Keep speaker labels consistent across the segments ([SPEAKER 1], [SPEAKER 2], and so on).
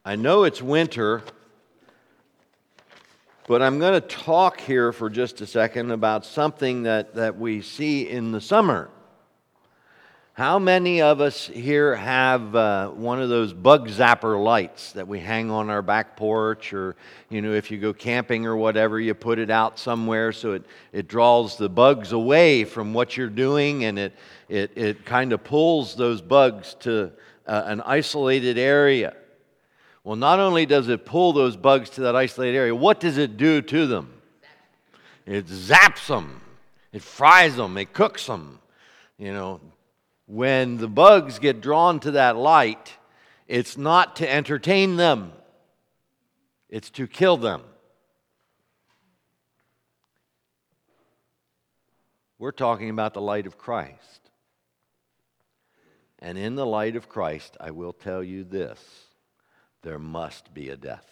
[SPEAKER 1] I know it's winter, but I'm going to talk here for just a second about something that we see in the summer. How many of us here have one of those bug zapper lights that we hang on our back porch, or if you go camping or whatever, you put it out somewhere so it draws the bugs away from what you're doing, and it kind of pulls those bugs to an isolated area. Well, not only does it pull those bugs to that isolated area, what does it do to them? It zaps them. It fries them. It cooks them. When the bugs get drawn to that light, it's not to entertain them. It's to kill them. We're talking about the light of Christ. And in the light of Christ, I will tell you this. There must be a death.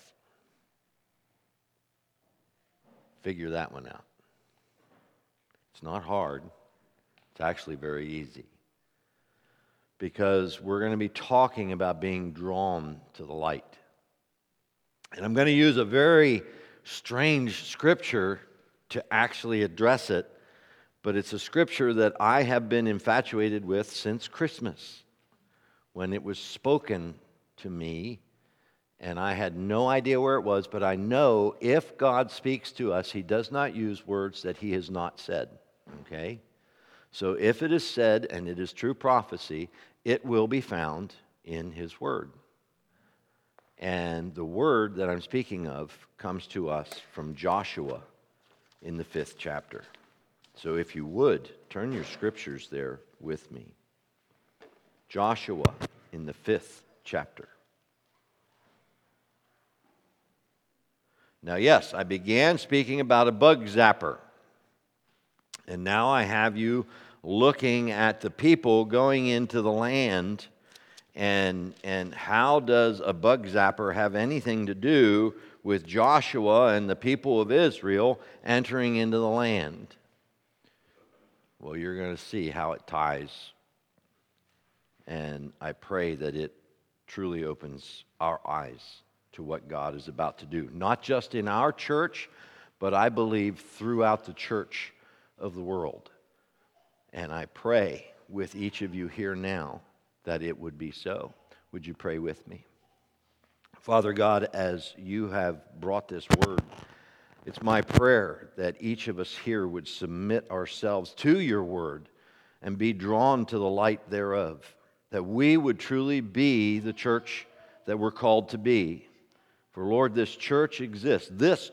[SPEAKER 1] Figure that one out. It's not hard. It's actually very easy. Because we're going to be talking about being drawn to the light. And I'm going to use a very strange scripture to actually address it, but it's a scripture that I have been infatuated with since Christmas, when it was spoken to me. And I had no idea where it was, but I know if God speaks to us, He does not use words that He has not said. Okay? So if it is said, and it is true prophecy, it will be found in His Word. And the word that I'm speaking of comes to us from Joshua in the 5th chapter. So if you would, turn your scriptures there with me. Joshua in the 5th chapter. Now, yes, I began speaking about a bug zapper. And now I have you looking at the people going into the land, and how does a bug zapper have anything to do with Joshua and the people of Israel entering into the land? Well, you're going to see how it ties, and I pray that it truly opens our eyes to what God is about to do, not just in our church, but I believe throughout the church of the world. And I pray with each of you here now that it would be so. Would you pray with me? Father God, as you have brought this word, it's my prayer that each of us here would submit ourselves to your word and be drawn to the light thereof, that we would truly be the church that we're called to be. For Lord, this church exists,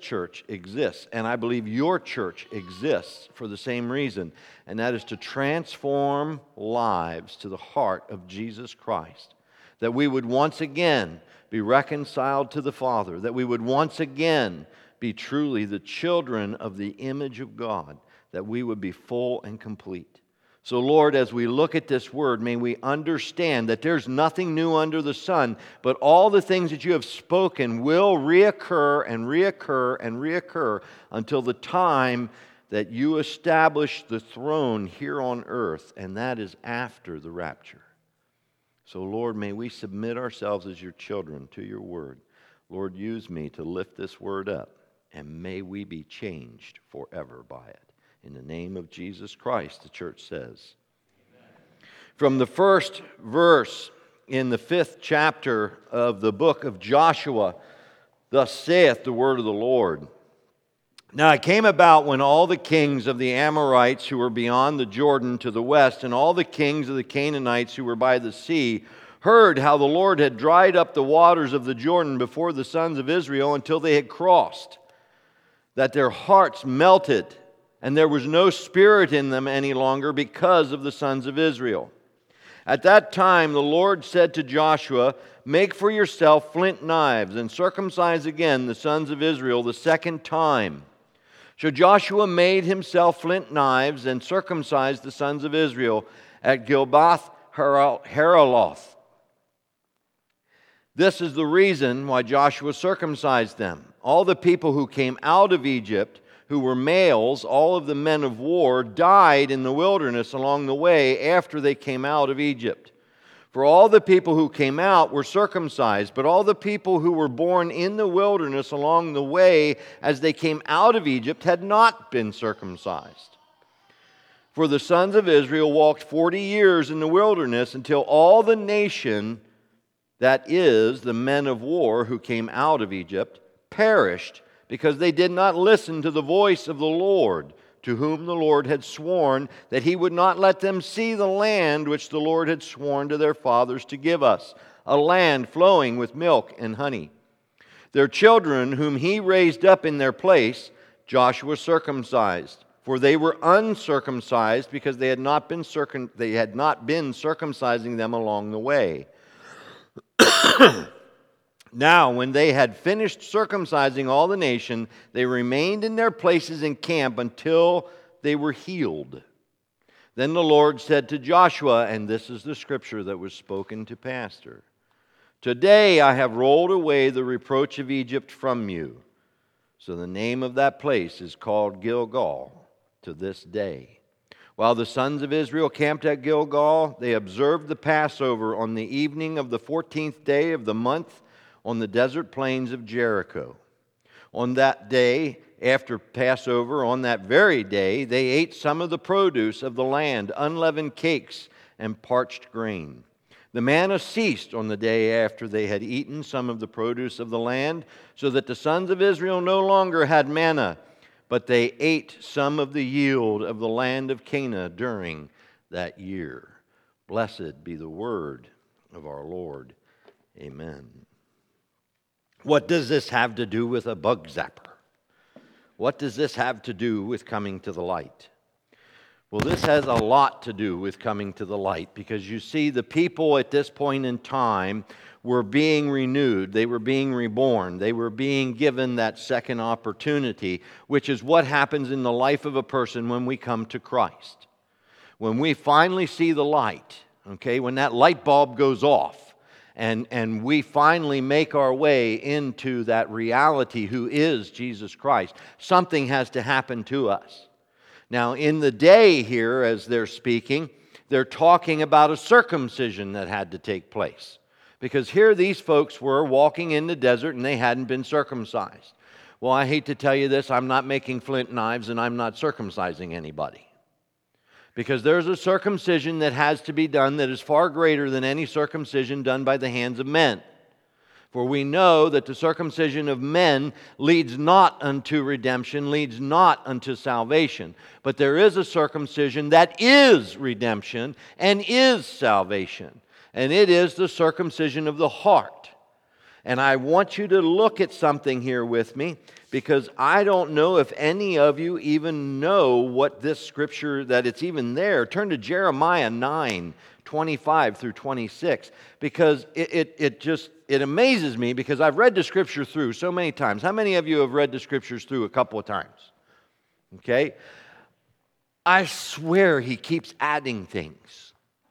[SPEAKER 1] and I believe your church exists for the same reason, and that is to transform lives to the heart of Jesus Christ. That we would once again be reconciled to the Father, that we would once again be truly the children of the image of God, that we would be full and complete. So, Lord, as we look at this word, may we understand that there's nothing new under the sun, but all the things that you have spoken will reoccur and reoccur and reoccur until the time that you establish the throne here on earth, and that is after the rapture. So, Lord, may we submit ourselves as your children to your word. Lord, use me to lift this word up, and may we be changed forever by it. In the name of Jesus Christ, the church says. Amen. From the first verse in the 5th chapter of the book of Joshua, thus saith the word of the Lord. Now it came about when all the kings of the Amorites who were beyond the Jordan to the west, and all the kings of the Canaanites who were by the sea, heard how the Lord had dried up the waters of the Jordan before the sons of Israel until they had crossed, that their hearts melted, and there was no spirit in them any longer because of the sons of Israel. At that time the Lord said to Joshua, "Make for yourself flint knives, and circumcise again the sons of Israel the second time." So Joshua made himself flint knives, and circumcised the sons of Israel at Gilboth Haraloth. This is the reason why Joshua circumcised them. All the people who came out of Egypt, who were males, all of the men of war, died in the wilderness along the way after they came out of Egypt. For all the people who came out were circumcised, but all the people who were born in the wilderness along the way as they came out of Egypt had not been circumcised. For the sons of Israel walked 40 years in the wilderness until all the nation, that is, the men of war who came out of Egypt, perished because they did not listen to the voice of the Lord, to whom the Lord had sworn that he would not let them see the land which the Lord had sworn to their fathers to give us, a land flowing with milk and honey. Their children, whom he raised up in their place, Joshua circumcised, for they were uncircumcised because they had not been circumcising them along the way. Now, when they had finished circumcising all the nation, they remained in their places in camp until they were healed. Then the Lord said to Joshua, and this is the scripture that was spoken to Pastor, "Today I have rolled away the reproach of Egypt from you." So the name of that place is called Gilgal to this day. While the sons of Israel camped at Gilgal, they observed the Passover on the evening of the 14th day of the month on the desert plains of Jericho. On that day, after Passover, on that very day, they ate some of the produce of the land, unleavened cakes and parched grain. The manna ceased on the day after they had eaten some of the produce of the land, so that the sons of Israel no longer had manna, but they ate some of the yield of the land of Canaan during that year. Blessed be the word of our Lord. Amen. What does this have to do with a bug zapper? What does this have to do with coming to the light? Well, this has a lot to do with coming to the light, because you see, the people at this point in time were being renewed. They were being reborn. They were being given that second opportunity, which is what happens in the life of a person when we come to Christ. When we finally see the light, okay, when that light bulb goes off, and we finally make our way into that reality who is Jesus Christ, something has to happen to us. Now, in the day here, as they're speaking, they're talking about a circumcision that had to take place. Because here these folks were walking in the desert and they hadn't been circumcised. Well, I hate to tell you this, I'm not making flint knives and I'm not circumcising anybody. Because there's a circumcision that has to be done that is far greater than any circumcision done by the hands of men. For we know that the circumcision of men leads not unto redemption, leads not unto salvation. But there is a circumcision that is redemption and is salvation. And it is the circumcision of the heart. And I want you to look at something here with me, because I don't know if any of you even know what this scripture, that it's even there. Turn to Jeremiah 9, 25 through 26, because it amazes me, because I've read the scripture through so many times. How many of you have read the scriptures through a couple of times? Okay? I swear he keeps adding things.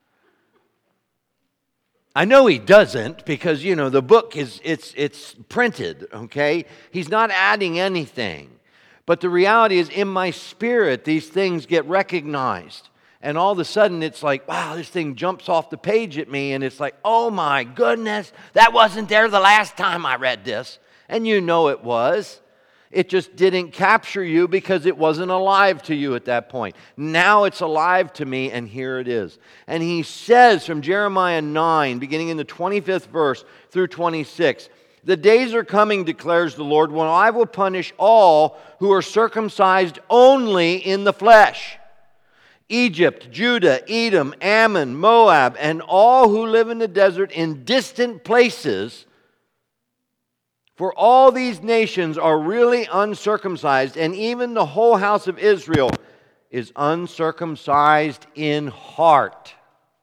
[SPEAKER 1] I know he doesn't, because, the book it's printed, okay? He's not adding anything. But the reality is, in my spirit, these things get recognized. And all of a sudden, it's like, wow, this thing jumps off the page at me. And it's like, oh my goodness, that wasn't there the last time I read this. And you know it was. It just didn't capture you because it wasn't alive to you at that point. Now it's alive to me, and here it is. And he says from Jeremiah 9, beginning in the 25th verse through 26, "The days are coming, declares the Lord, when I will punish all who are circumcised only in the flesh. Egypt, Judah, Edom, Ammon, Moab, and all who live in the desert in distant places. For all these nations are really uncircumcised, and even the whole house of Israel is uncircumcised in heart."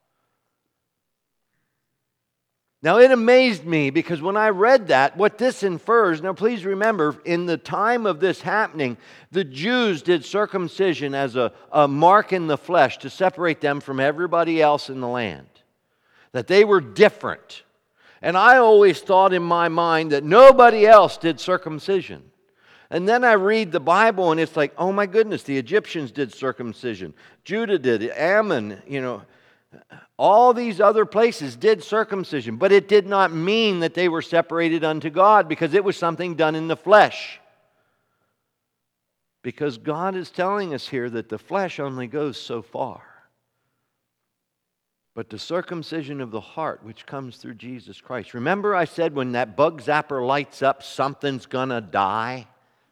[SPEAKER 1] Now, it amazed me, because when I read that, what this infers, now please remember, in the time of this happening, the Jews did circumcision as a mark in the flesh to separate them from everybody else in the land. That they were different. And I always thought in my mind that nobody else did circumcision. And then I read the Bible and it's like, oh my goodness, the Egyptians did circumcision. Judah did it. Ammon, All these other places did circumcision, but it did not mean that they were separated unto God, because it was something done in the flesh. Because God is telling us here that the flesh only goes so far. But the circumcision of the heart, which comes through Jesus Christ. Remember I said when that bug zapper lights up, something's gonna die?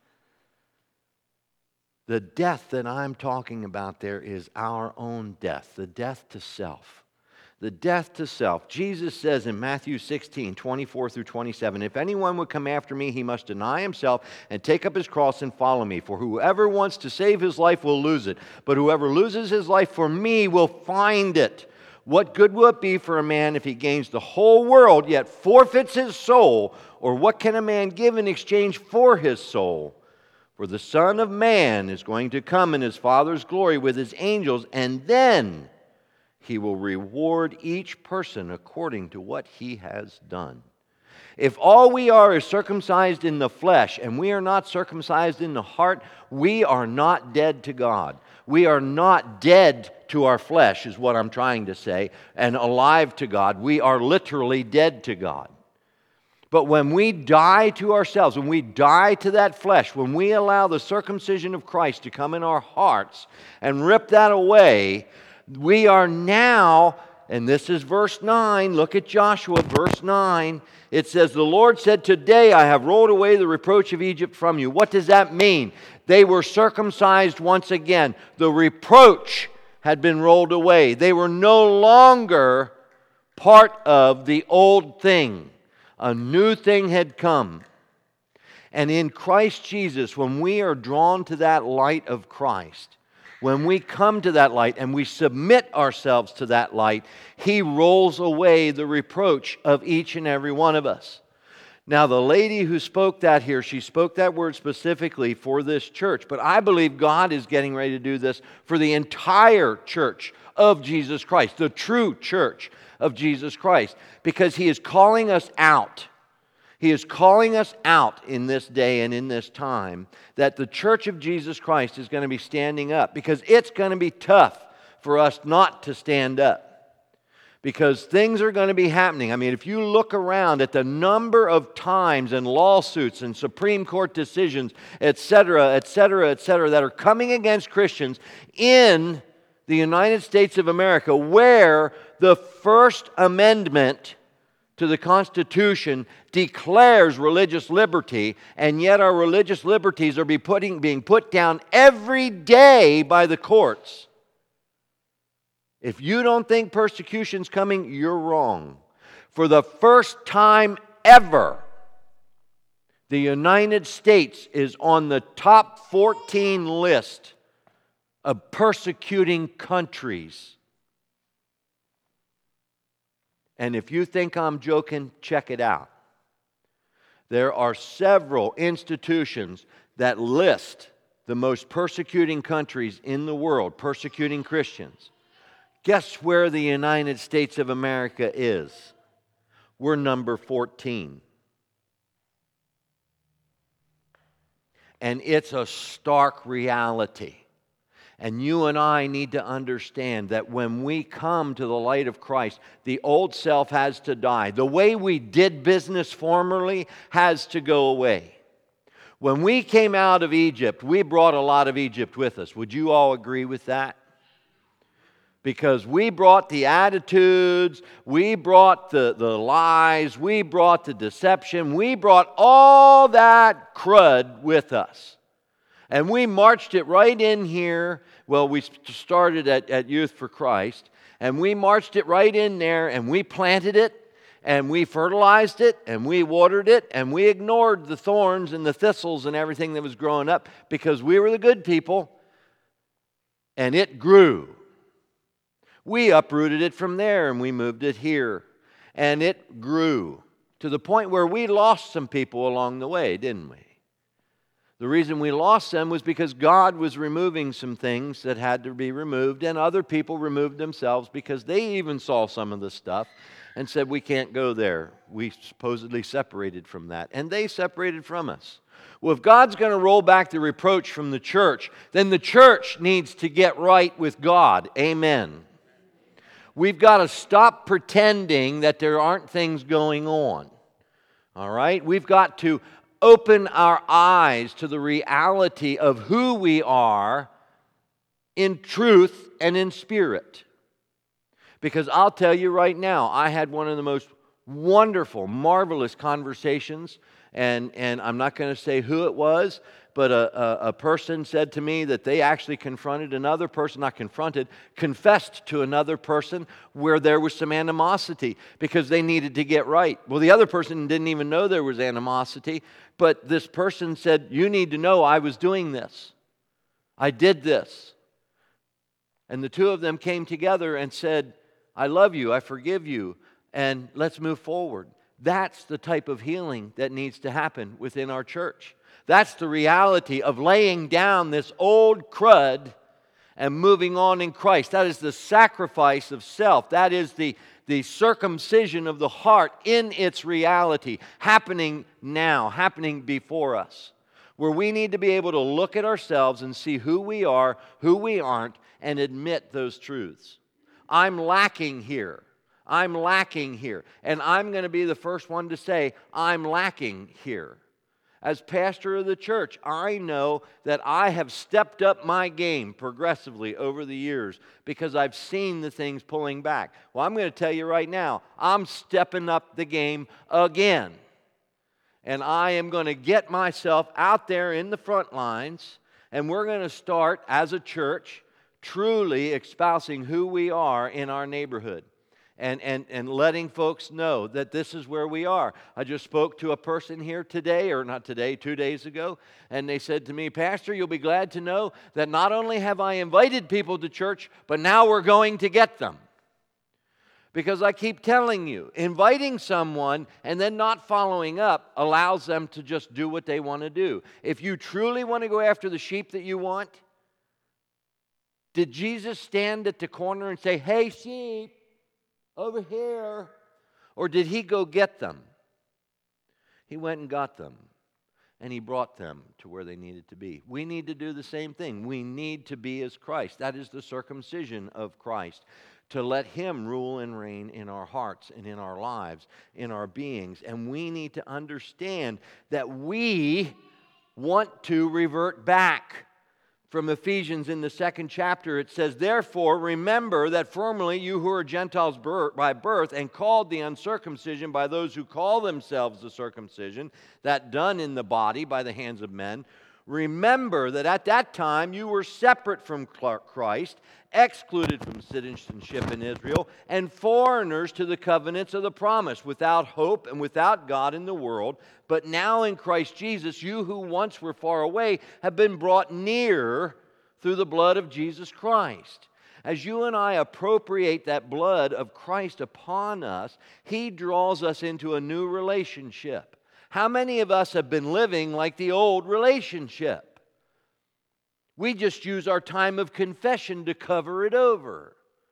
[SPEAKER 1] The death that I'm talking about there is our own death, the death to self. The death to self. Jesus says in Matthew 16, 24 through 27, if anyone would come after me, he must deny himself and take up his cross and follow me. For whoever wants to save his life will lose it, but whoever loses his life for me will find it. What good will it be for a man if he gains the whole world, yet forfeits his soul? Or what can a man give in exchange for his soul? For the Son of Man is going to come in his Father's glory with his angels, and then he will reward each person according to what he has done. If all we are is circumcised in the flesh and we are not circumcised in the heart, we are not dead to God. We are not dead to our flesh, is what I'm trying to say, and alive to God. We are literally dead to God. But when we die to ourselves, when we die to that flesh, when we allow the circumcision of Christ to come in our hearts and rip that away, we are now, and this is verse 9, look at Joshua, verse 9. It says, the Lord said, today I have rolled away the reproach of Egypt from you. What does that mean? They were circumcised once again. The reproach had been rolled away. They were no longer part of the old thing. A new thing had come. And in Christ Jesus, when we are drawn to that light of Christ, when we come to that light and we submit ourselves to that light, He rolls away the reproach of each and every one of us. Now, the lady who spoke that here, she spoke that word specifically for this church. But I believe God is getting ready to do this for the entire church of Jesus Christ, the true church of Jesus Christ, because He is calling us out. He is calling us out in this day and in this time that the church of Jesus Christ is going to be standing up, because it's going to be tough for us not to stand up. Because things are going to be happening. I mean, if you look around at the number of times and lawsuits and Supreme Court decisions, etc., that are coming against Christians in the United States of America, where the First Amendment to the Constitution declares religious liberty, and yet our religious liberties are being put down every day by the courts. If you don't think persecution's coming, you're wrong. For the first time ever, the United States is on the top 14 list of persecuting countries. And if you think I'm joking, check it out. There are several institutions that list the most persecuting countries in the world, persecuting Christians. Guess where the United States of America is? We're number 14. And it's a stark reality. And you and I need to understand that when we come to the light of Christ, the old self has to die. The way we did business formerly has to go away. When we came out of Egypt, we brought a lot of Egypt with us. Would you all agree with that? Because we brought the attitudes, we brought the lies, we brought the deception, we brought all that crud with us. And we marched it right in here. Well, we started at Youth for Christ, and we marched it right in there, and we planted it, and we fertilized it, and we watered it, and we ignored the thorns and the thistles and everything that was growing up, because we were the good people, and it grew. We uprooted it from there and we moved it here. And it grew to the point where we lost some people along the way, didn't we? The reason we lost them was because God was removing some things that had to be removed, and other people removed themselves because they even saw some of the stuff and said, we can't go there. We supposedly separated from that. And they separated from us. Well, if God's going to roll back the reproach from the church, then the church needs to get right with God. Amen. We've got to stop pretending that there aren't things going on. All right? We've got to open our eyes to the reality of who we are in truth and in spirit. Because I'll tell you right now, I had one of the most wonderful, marvelous conversations, and I'm not going to say who it was, but a person said to me that they actually confronted another person, confessed to another person where there was some animosity because they needed to get right. Well, the other person didn't even know there was animosity, but this person said, "You need to know I was doing this. I did this." And the two of them came together and said, "I love you, I forgive you, and let's move forward." That's the type of healing that needs to happen within our church. That's the reality of laying down this old crud and moving on in Christ. That is the sacrifice of self. That is the circumcision of the heart in its reality, happening now, happening before us. Where we need to be able to look at ourselves and see who we are, who we aren't, and admit those truths. I'm lacking here. I'm lacking here. And I'm going to be the first one to say, I'm lacking here. As pastor of the church, I know that I have stepped up my game progressively over the years because I've seen the things pulling back. Well, I'm going to tell you right now, I'm stepping up the game again. And I am going to get myself out there in the front lines, and we're going to start as a church truly espousing who we are in our neighborhood. And letting folks know that this is where we are. I just spoke to a person here today, or not today, 2 days ago, and they said to me, "Pastor, you'll be glad to know that not only have I invited people to church, but now we're going to get them." Because I keep telling you, inviting someone and then not following up allows them to just do what they want to do. If you truly want to go after the sheep that you want, did Jesus stand at the corner and say, "Hey, sheep, over here"? Or did he go get them? He went and got them, and he brought them to where they needed to be. We need to do the same thing. We need to be as Christ. That is the circumcision of Christ, to let him rule and reign in our hearts and in our lives, in our beings. And we need to understand that we want to revert back. From Ephesians in the 2nd chapter, it says, "Therefore, remember that formerly you who are Gentiles by birth and called the uncircumcision by those who call themselves the circumcision, that done in the body by the hands of men. Remember that at that time you were separate from Christ, excluded from citizenship in Israel, and foreigners to the covenants of the promise, without hope and without God in the world. But now in Christ Jesus, you who once were far away have been brought near through the blood of Jesus Christ." As you and I appropriate that blood of Christ upon us, he draws us into a new relationship. How many of us have been living like the old relationship? We just use our time of confession to cover it over.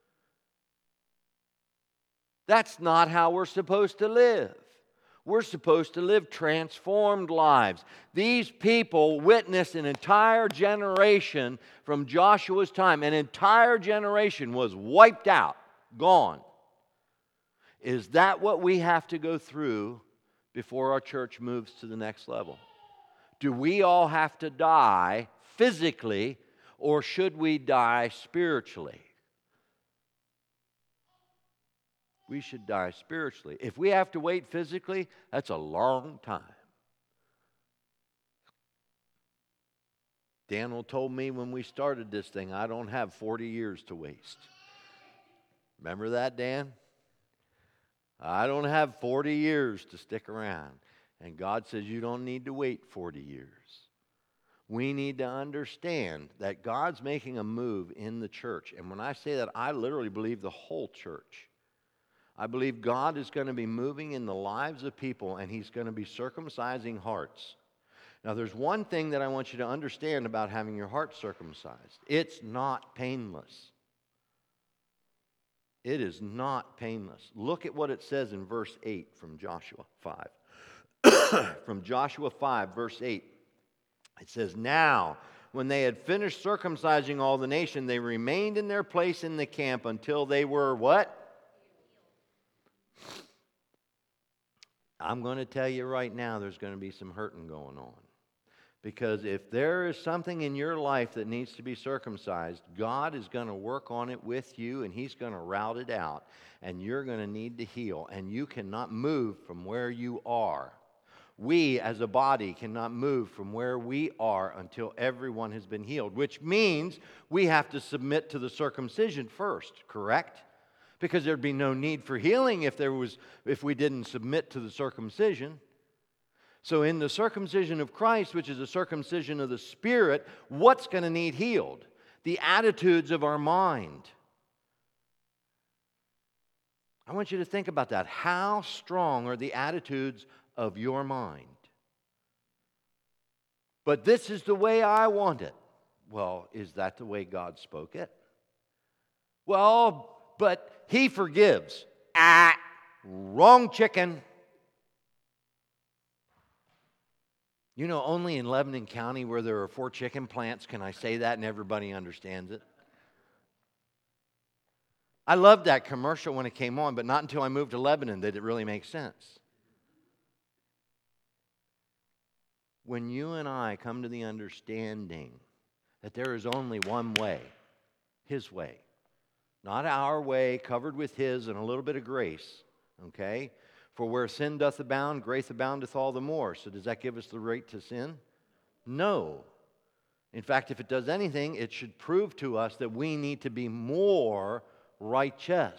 [SPEAKER 1] That's not how we're supposed to live. We're supposed to live transformed lives. These people witnessed an entire generation from Joshua's time. An entire generation was wiped out, gone. Is that what we have to go through before our church moves to the next level? Do we all have to die physically, or should we die spiritually? We should die spiritually. If we have to wait physically, that's a long time. Daniel told me when we started this thing, I don't have 40 years to waste. Remember that, Dan? I don't have 40 years to stick around. And God says you don't need to wait 40 years. We need to understand that God's making a move in the church. And when I say that, I literally believe the whole church. I believe God is going to be moving in the lives of people, and he's going to be circumcising hearts. Now, there's one thing that I want you to understand about having your heart circumcised. It's not painless. It is not painless. Look at what it says in verse 8 from Joshua 5. From Joshua 5, verse 8, it says, "Now when they had finished circumcising all the nation, they remained in their place in the camp until they were what? I'm going to tell you right now, there's going to be some hurting going on. Because if there is something in your life that needs to be circumcised, God is going to work on it with you, and He's going to route it out, and you're going to need to heal, and you cannot move from where you are. We, as a body, cannot move from where we are until everyone has been healed, which means we have to submit to the circumcision first, correct? Because there'd be no need for healing if we didn't submit to the circumcision. So in the circumcision of Christ, which is a circumcision of the Spirit, what's going to need healed? The attitudes of our mind. I want you to think about that. How strong are the attitudes of your mind? But this is the way I want it. Well, is that the way God spoke it? Well, but He forgives. Wrong chicken. You know, only in Lebanon County where there are 4 chicken plants can I say that and everybody understands it. I loved that commercial when it came on, but not until I moved to Lebanon did it really make sense. When you and I come to the understanding that there is only one way, His way, not our way, covered with His and a little bit of grace, okay? For where sin doth abound, grace aboundeth all the more. So does that give us the right to sin? No. In fact, if it does anything, it should prove to us that we need to be more righteous.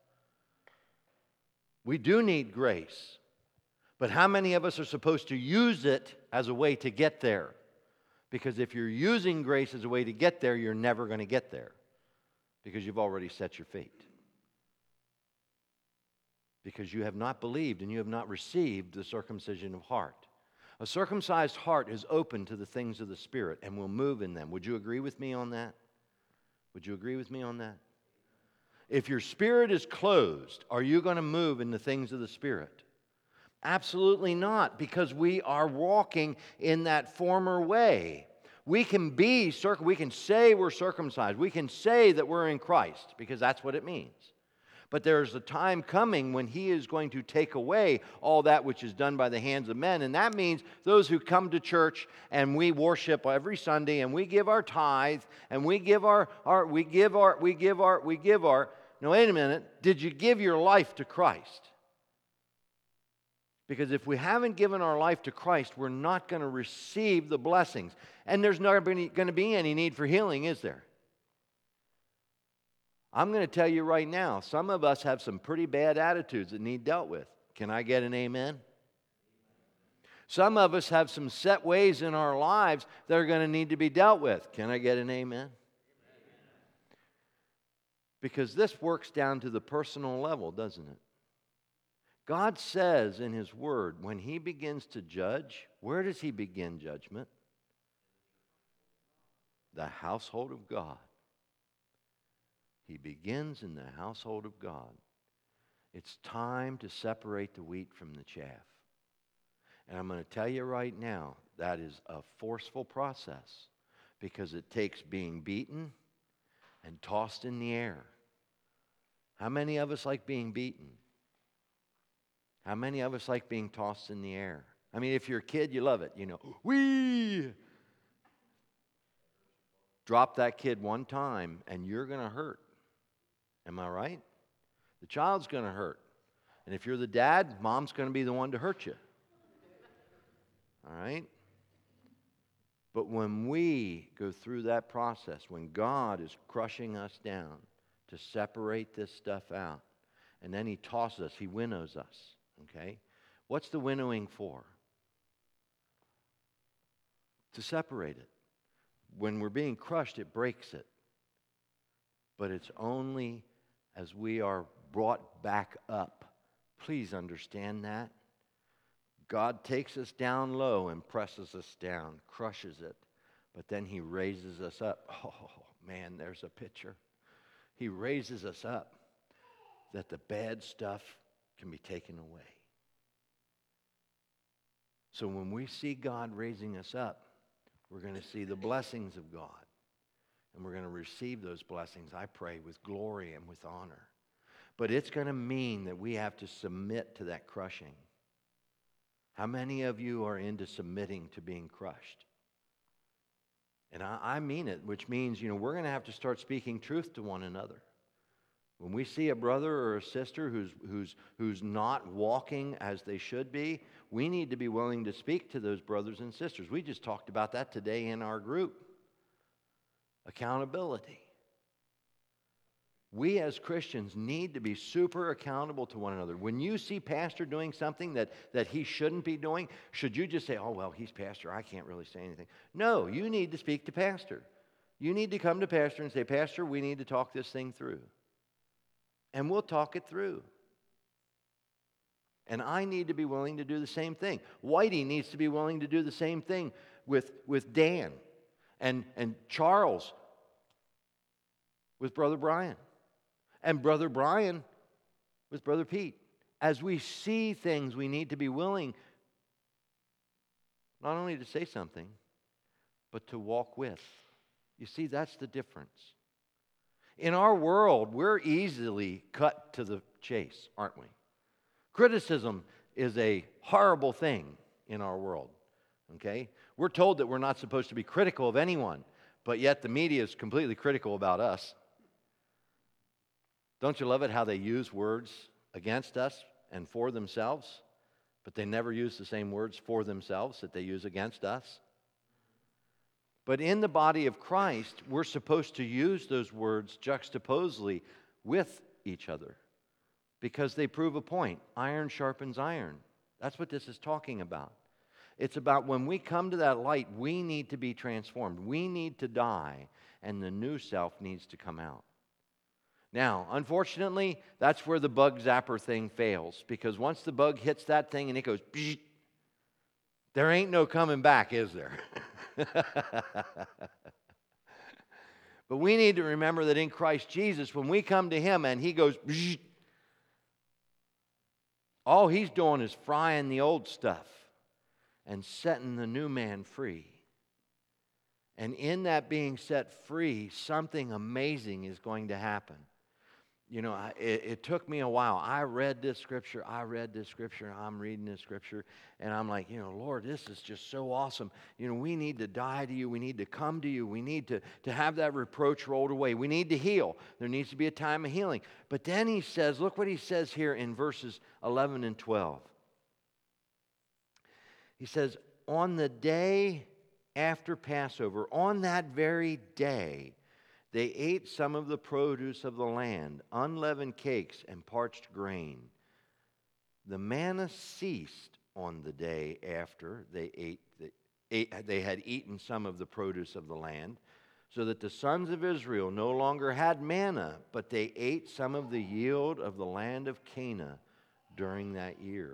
[SPEAKER 1] We do need grace. But how many of us are supposed to use it as a way to get there? Because if you're using grace as a way to get there, you're never going to get there. Because you've already set your fate. Because you have not believed and you have not received the circumcision of heart. A circumcised heart is open to the things of the Spirit and will move in them. Would you agree with me on that? Would you agree with me on that? If your spirit is closed, are you going to move in the things of the Spirit? Absolutely not, because we are walking in that former way. We can say we're circumcised. We can say that we're in Christ, because that's what it means. But there's a time coming when He is going to take away all that which is done by the hands of men. And that means those who come to church and we worship every Sunday and we give our tithe and we give our. Now wait a minute. Did you give your life to Christ? Because if we haven't given our life to Christ, we're not going to receive the blessings. And there's not going to be any need for healing, is there? I'm going to tell you right now, some of us have some pretty bad attitudes that need dealt with. Can I get an amen? Some of us have some set ways in our lives that are going to need to be dealt with. Can I get an amen? Because this works down to the personal level, doesn't it? God says in His Word, when He begins to judge, where does He begin judgment? The household of God. He begins in the household of God. It's time to separate the wheat from the chaff. And I'm going to tell you right now, that is a forceful process because it takes being beaten and tossed in the air. How many of us like being beaten? How many of us like being tossed in the air? I mean, if you're a kid, you love it. You know, whee! Drop that kid one time and you're going to hurt. Am I right? The child's going to hurt. And if you're the dad, mom's going to be the one to hurt you. All right? But when we go through that process, when God is crushing us down to separate this stuff out, and then He tosses us, He winnows us, okay? What's the winnowing for? To separate it. When we're being crushed, it breaks it. But it's only as we are brought back up. Please understand that. God takes us down low and presses us down, crushes it, but then He raises us up. Oh, man, there's a picture. He raises us up that the bad stuff can be taken away. So when we see God raising us up, We're going to see the blessings of God. And we're going to receive those blessings, I pray, with glory and with honor. But it's going to mean that we have to submit to that crushing. How many of you are into submitting to being crushed? And I mean it, which means, we're going to have to start speaking truth to one another. When we see a brother or a sister who's not walking as they should be, we need to be willing to speak to those brothers and sisters. We just talked about that today in our group. Accountability. We as Christians need to be super accountable to one another. When you see pastor doing something that he shouldn't be doing, should you just say, oh, well, he's pastor, I can't really say anything? No, you need to speak to pastor. You need to come to pastor and say, Pastor, we need to talk this thing through. And we'll talk it through. And I need to be willing to do the same thing. Whitey needs to be willing to do the same thing with Dan and Charles with Brother Brian. And Brother Brian with Brother Pete. As we see things, we need to be willing not only to say something, but to walk with. You see, that's the difference. In our world, we're easily cut to the chase, aren't we? Criticism is a horrible thing in our world, okay? We're told that we're not supposed to be critical of anyone, but yet the media is completely critical about us. Don't you love it how they use words against us and for themselves, but they never use the same words for themselves that they use against us? But in the body of Christ, we're supposed to use those words juxtaposely with each other because they prove a point. Iron sharpens iron. That's what this is talking about. It's about when we come to that light, we need to be transformed. We need to die, and the new self needs to come out. Now, unfortunately, that's where the bug zapper thing fails, because once the bug hits that thing and it goes, there ain't no coming back, is there? But we need to remember that in Christ Jesus, when we come to Him and He goes, all He's doing is frying the old stuff and setting the new man free. And in that being set free, something amazing is going to happen. It took me a while. I read this scripture, I'm reading this scripture, and I'm like, Lord, this is just so awesome. We need to die to you. We need to come to you. We need to have that reproach rolled away. We need to heal. There needs to be a time of healing. But then He says, look what He says here in verses 11 and 12. He says, on the day after Passover, on that very day, they ate some of the produce of the land, unleavened cakes and parched grain. The manna ceased on the day after they had eaten some of the produce of the land, so that the sons of Israel no longer had manna, but they ate some of the yield of the land of Canaan during that year.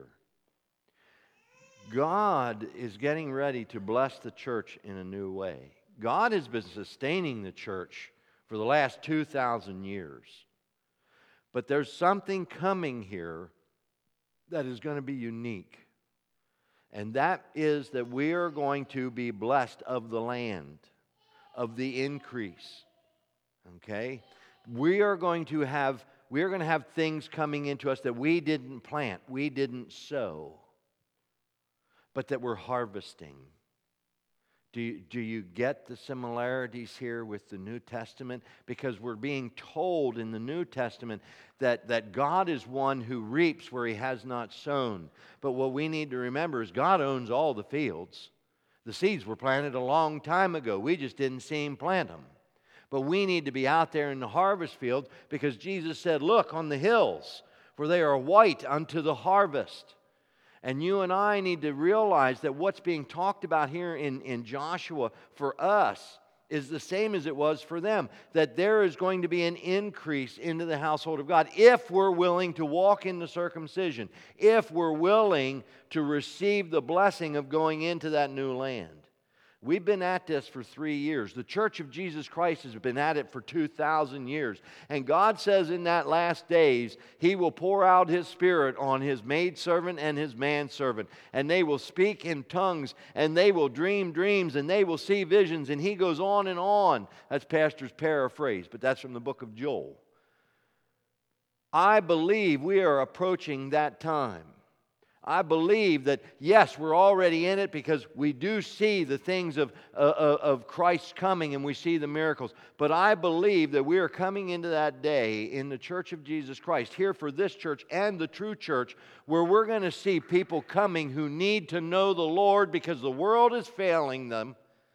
[SPEAKER 1] God is getting ready to bless the church in a new way. God has been sustaining the church for the last 2,000 years. But there's something coming here that is going to be unique. And that is that we are going to be blessed of the land, of the increase. Okay? We are going to have things coming into us that we didn't plant, we didn't sow, but that we're harvesting. Do you get the similarities here with the New Testament? Because we're being told in the New Testament that God is one who reaps where He has not sown. But what we need to remember is God owns all the fields. The seeds were planted a long time ago. We just didn't see Him plant them. But we need to be out there in the harvest field because Jesus said, look on the hills, for they are white unto the harvest. And you and I need to realize that what's being talked about here in Joshua for us is the same as it was for them. That there is going to be an increase into the household of God if we're willing to walk in the circumcision, if we're willing to receive the blessing of going into that new land. We've been at this for 3 years. The Church of Jesus Christ has been at it for 2,000 years. And God says in that last days, He will pour out His Spirit on His maidservant and His manservant. And they will speak in tongues, and they will dream dreams, and they will see visions. And He goes on and on. That's Pastor's paraphrase, but that's from the book of Joel. I believe we are approaching that time. I believe that, yes, we're already in it because we do see the things of Christ's coming and we see the miracles. But I believe that we are coming into that day in the Church of Jesus Christ, here for this church and the true church, where we're going to see people coming who need to know the Lord because the world is failing them.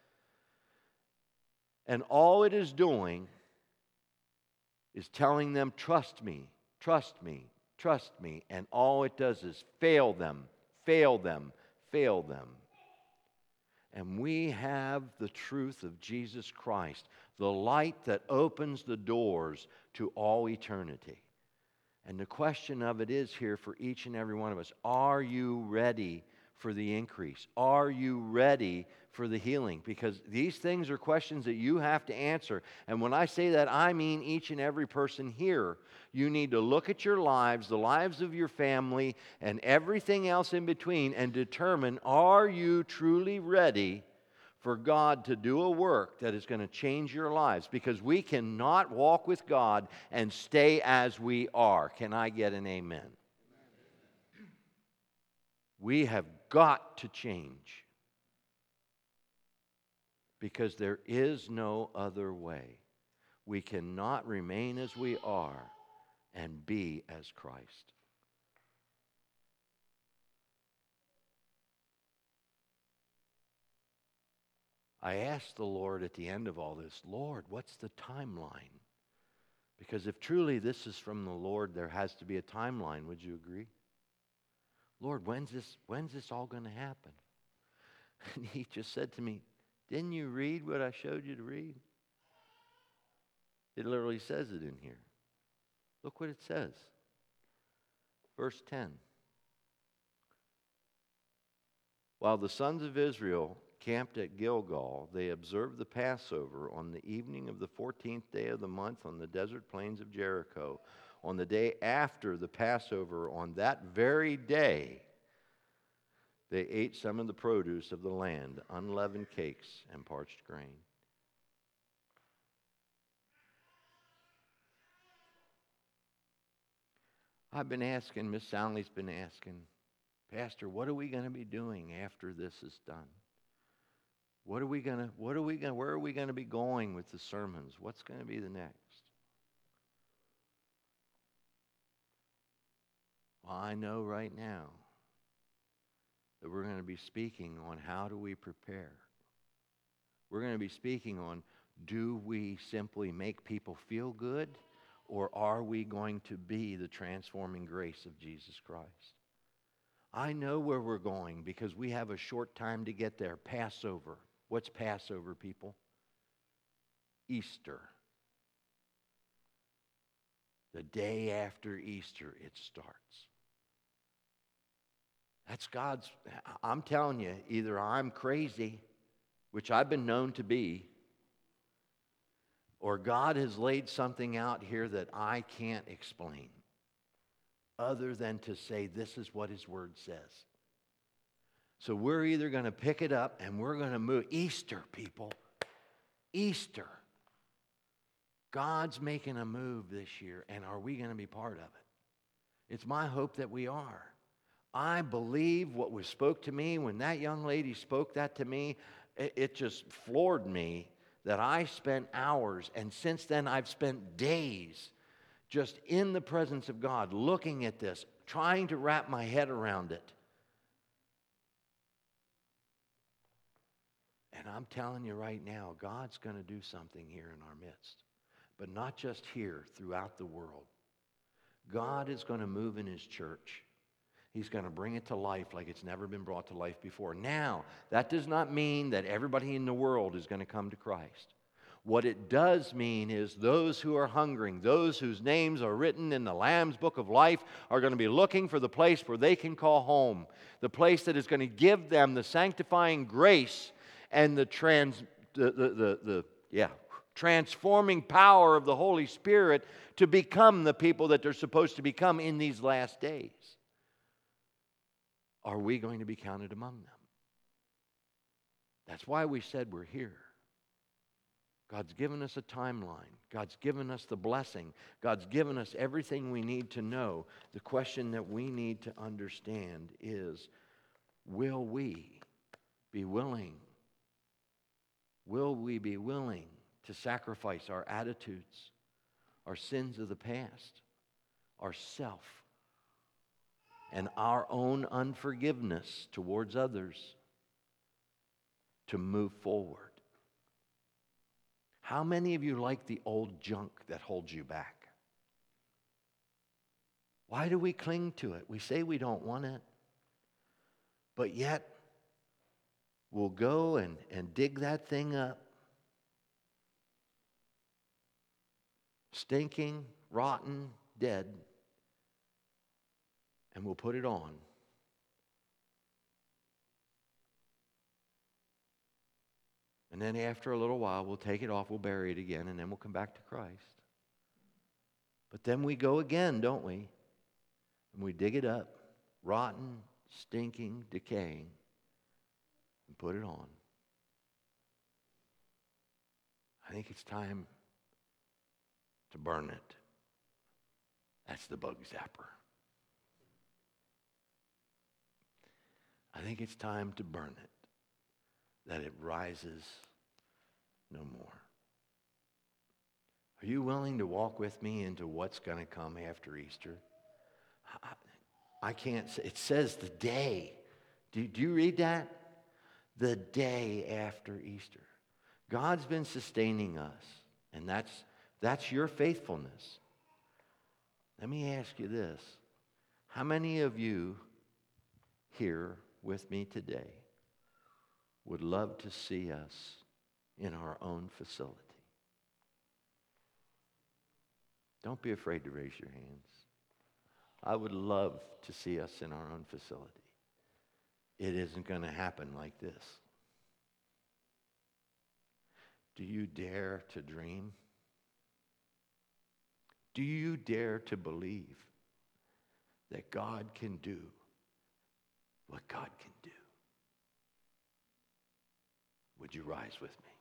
[SPEAKER 1] And all it is doing is telling them, trust me, trust me. Trust me, and all it does is fail them, fail them, fail them. And we have the truth of Jesus Christ, the light that opens the doors to all eternity. And the question of it is here for each and every one of us, are you ready for the increase? Are you ready for the healing? Because these things are questions that you have to answer. And when I say that, I mean each and every person here. You need to look at your lives, the lives of your family, and everything else in between and determine, are you truly ready for God to do a work that is going to change your lives? Because we cannot walk with God and stay as we are. Can I get an amen? We have got to change. Because there is no other way. We cannot remain as we are and be as Christ. I asked the Lord at the end of all this, Lord, what's the timeline? Because if truly this is from the Lord, there has to be a timeline. Would you agree? Lord, when's this all going to happen? And He just said to me, didn't you read what I showed you to read? It literally says it in here. Look what it says. Verse 10. While the sons of Israel camped at Gilgal, they observed the Passover on the evening of the 14th day of the month on the desert plains of Jericho. On the day after the Passover, on that very day, they ate some of the produce of the land, unleavened cakes and parched grain. I've been asking, Miss Soundley's been asking, Pastor, what are we going to be doing after this is done? Where are we going to be going with the sermons? What's going to be the next? Well, I know right now that we're going to be speaking on how do we prepare. We're going to be speaking on, do we simply make people feel good, or are we going to be the transforming grace of Jesus Christ? I know where we're going because we have a short time to get there. Passover. What's Passover, people? Easter. The day after Easter, it starts. That's God's. I'm telling you, either I'm crazy, which I've been known to be, or God has laid something out here that I can't explain other than to say this is what His Word says. So we're either going to pick it up and we're going to move. Easter, people. Easter. God's making a move this year, and are we going to be part of it? It's my hope that we are. I believe what was spoke to me when that young lady spoke that to me. It just floored me that I spent hours, and since then I've spent days just in the presence of God, looking at this, trying to wrap my head around it. And I'm telling you right now, God's going to do something here in our midst. But not just here, throughout the world. God is going to move in His church. He's going to bring it to life like it's never been brought to life before. Now, that does not mean that everybody in the world is going to come to Christ. What it does mean is those who are hungering, those whose names are written in the Lamb's Book of Life, are going to be looking for the place where they can call home, the place that is going to give them the sanctifying grace and the transforming power of the Holy Spirit to become the people that they're supposed to become in these last days? Are we going to be counted among them? That's why we said we're here. God's given us a timeline. God's given us the blessing. God's given us everything we need to know. The question that we need to understand is, will we be willing? Will we be willing to sacrifice our attitudes, our sins of the past, our self, and our own unforgiveness towards others to move forward? How many of you like the old junk that holds you back? Why do we cling to it? We say we don't want it, but yet we'll go and dig that thing up, stinking, rotten, dead, and we'll put it on. And then after a little while, we'll take it off, we'll bury it again, and then we'll come back to Christ. But then we go again, don't we? And we dig it up, rotten, stinking, decaying, and put it on. I think it's time to burn it. That's the bug zapper. I think it's time to burn it, that it rises no more. Are you willing to walk with me into what's going to come after Easter? I can't say. It says the day. Do you read that? The day after Easter. God's been sustaining us, and that's your faithfulness. Let me ask you this. How many of you here with me today would love to see us in our own facility? Don't be afraid to raise your hands. I would love to see us in our own facility. It isn't going to happen like this. Do you dare to dream? Do you dare to believe that God can do what God can do? Would you rise with me?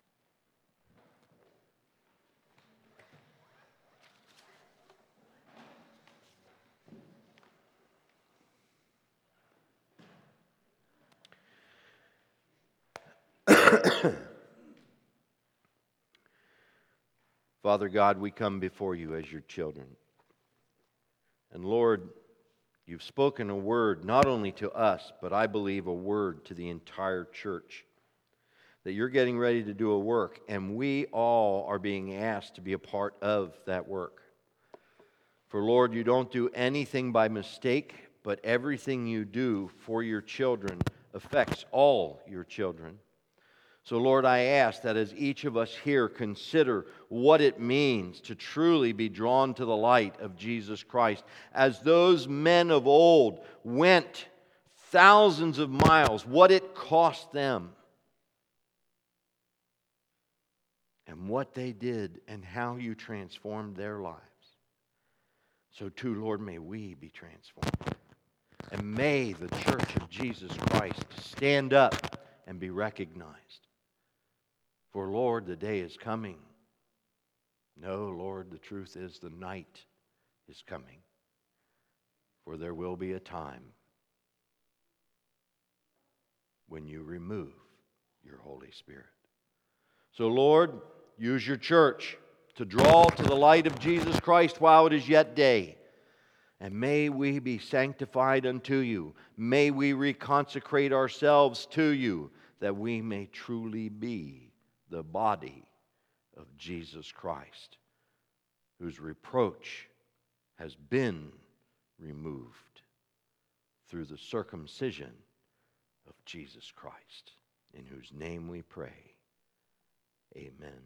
[SPEAKER 1] Father God, we come before you as your children. And Lord, you've spoken a word not only to us, but I believe a word to the entire church. That you're getting ready to do a work, and we all are being asked to be a part of that work. For Lord, you don't do anything by mistake, but everything you do for your children affects all your children. So Lord, I ask that as each of us here consider what it means to truly be drawn to the light of Jesus Christ, as those men of old went thousands of miles, what it cost them, and what they did, and how you transformed their lives. So too, Lord, may we be transformed. And may the church of Jesus Christ stand up and be recognized. For Lord, the day is coming. No, Lord, the truth is the night is coming. For there will be a time when you remove your Holy Spirit. So Lord, use your church to draw to the light of Jesus Christ while it is yet day. And may we be sanctified unto you. May we reconsecrate ourselves to you, that we may truly be the body of Jesus Christ, whose reproach has been removed through the circumcision of Jesus Christ, in whose name we pray. Amen.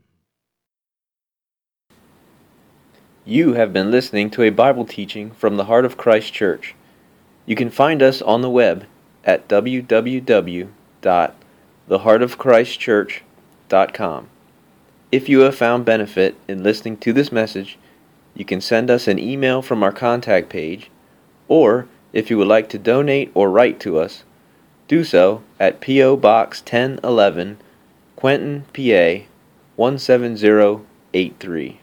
[SPEAKER 2] You have been listening to a Bible teaching from the Heart of Christ Church. You can find us on the web at www.theheartofchrist.org. theheartofchristchurch.com. If you have found benefit in listening to this message, you can send us an email from our contact page, or if you would like to donate or write to us, do so at P.O. Box 1011, Quentin, PA 17083.